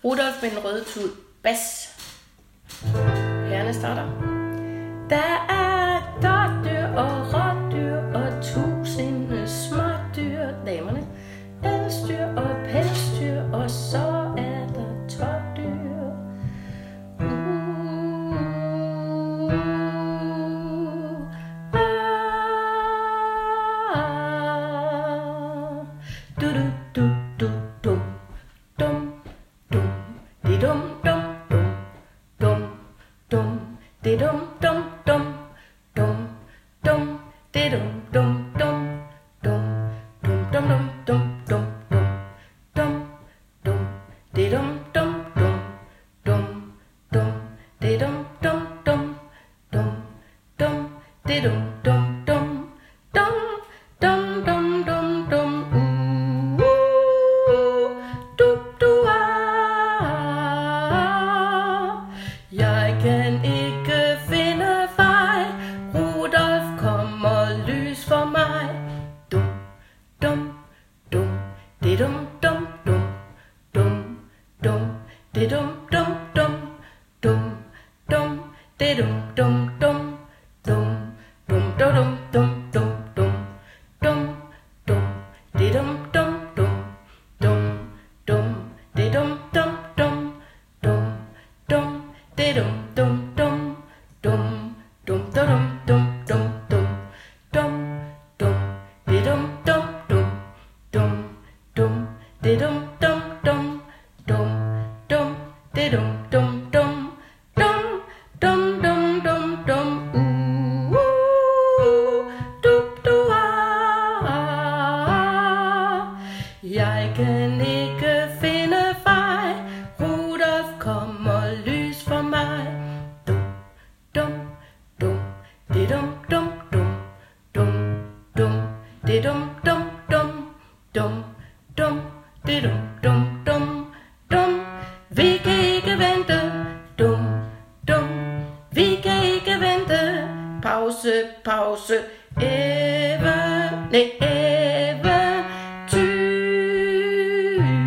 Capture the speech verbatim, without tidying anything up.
Rudolf med den røde tud. Bas. Herrerne starter. Der er dårdyr og rådyr og tusinde smådyr. Damerne. Elsdyr og pelsdyr, og så er der tårdyr. Uh, ah, du du du du du dum dum di dum dum dum dum dum di dum dum dum dum dum di dum dum dum dum dum dum dum dum dum dum di dum dum dum dum dum di dum dum dum dum dum di dum dum dum dum dum dum dum dum uh du du ah. Jeg kan ikke finde vej. Rudolf kommer lys for mig. Dum dum dum di dum dum dum dum dum di dum dum dum dum dum di dum dum dum dum dum dum dum dum dum dum dum di dum dum dum dum dum di dum dum dum dum dum di dum dum dum dum dum dum dum dum dum dum dum di dum dum dum dum dum di dum dum dum dum dum di dum dum dum dum dum dum dum dum uh du du ah. Jeg kan ikke finde vej. Rudolf kommer lys for mig. Dum dum dum di dum dum dum dum dum di dum dum dum dum dum di dum dum dum dum. Vi kan ikke vente. Dum dum. Vi kan ikke vente. Pause, pause. Eve, nej, eventyr.